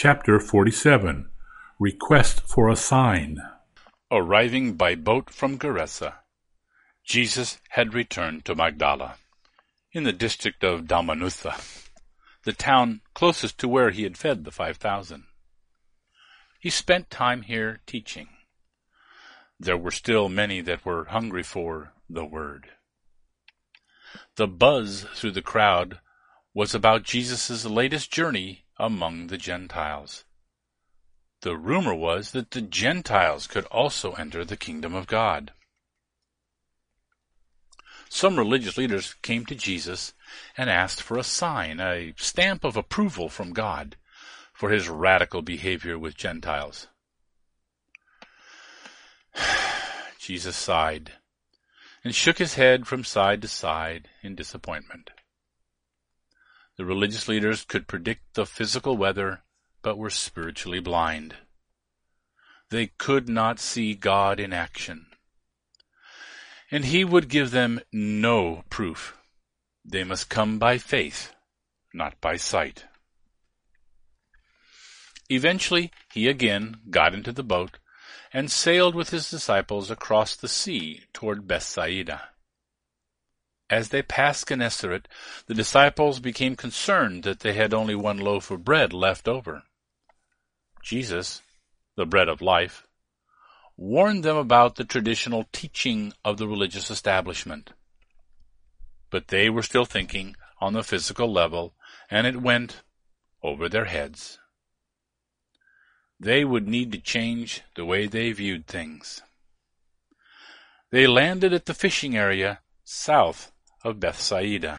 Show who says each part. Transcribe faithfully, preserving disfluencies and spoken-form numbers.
Speaker 1: Chapter forty-seven. Request for a Sign.
Speaker 2: Arriving by boat from Gerasa, Jesus had returned to Magdala, in the district of Dalmanutha, the town closest to where he had fed the five thousand. He spent time here teaching. There were still many that were hungry for the word. The buzz through the crowd was about Jesus' latest journey among the Gentiles. The rumor was that the Gentiles could also enter the kingdom of God. Some religious leaders came to Jesus and asked for a sign, a stamp of approval from God, for his radical behavior with Gentiles. Jesus sighed and shook his head from side to side in disappointment. The religious leaders could predict the physical weather, but were spiritually blind. They could not see God in action, and he would give them no proof. They must come by faith, not by sight. Eventually, he again got into the boat and sailed with his disciples across the sea toward Bethsaida. As they passed Gennesaret, the disciples became concerned that they had only one loaf of bread left over. Jesus, the bread of life, warned them about the traditional teaching of the religious establishment. But they were still thinking on the physical level, and it went over their heads. They would need to change the way they viewed things. They landed at the fishing area south of Bethsaida.